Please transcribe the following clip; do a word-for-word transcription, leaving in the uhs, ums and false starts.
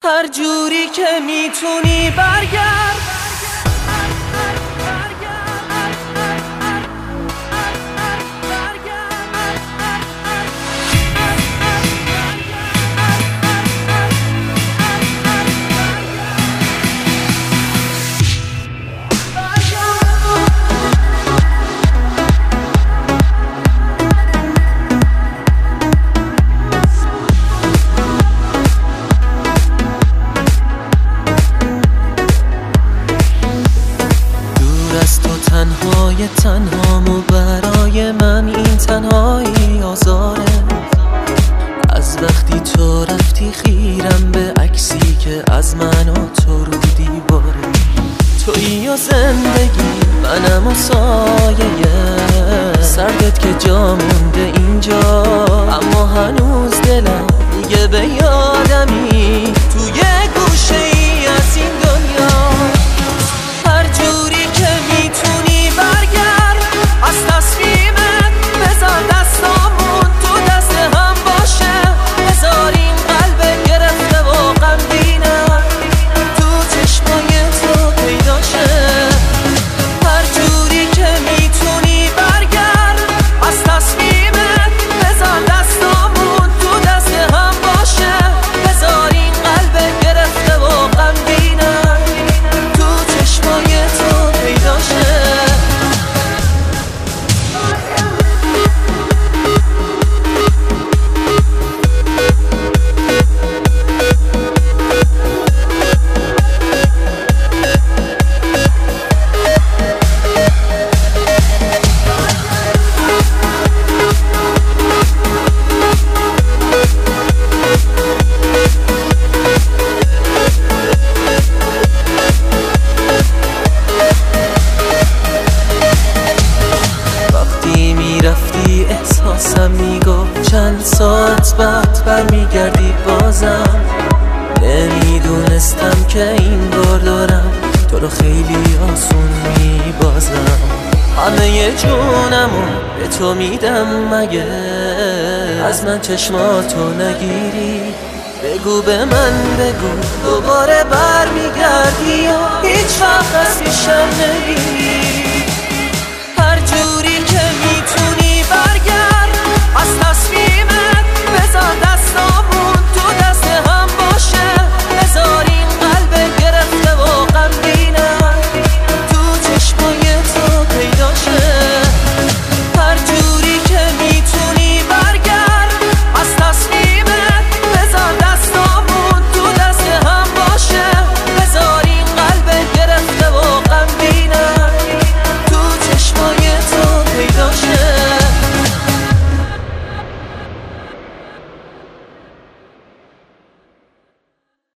هر جوری که میتونی برگرد. تنهای تنهامو برای من این تنهایی آزاره. از وقتی تو رفتی خیرم به عکسی که از من و تو رو دیواره. تویی و زندگی منم و سایه سردت که جا مونده اینجا، اما هنوز دلم میگه به یادمی توی گوشه ای از این دنیا. هر جوری که میتونی برگرد از تصمیمت، بذار دستامون تو دست هم باشه. بذار این قلب گرفته و غمگینم تو چشمای تو پیدا شه. هر جوری که میتونی برگرد از تصمیمت، بذار دستامون تو دست هم باشه. بذار این قلب گرفته و غمگینم تو چشمای تو پیدا شه. رفتی احساسم میگفت چند ساعت بعد برمیگردی بازم. نمیدونستم که این بار دارم تو رو خیلی آسون میبازم. همه جونمو به تو میدم مگه از من چشماتو نگیری. بگو به من بگو دوباره برمیگردی یا هیچ وقت از پیشم نمیری.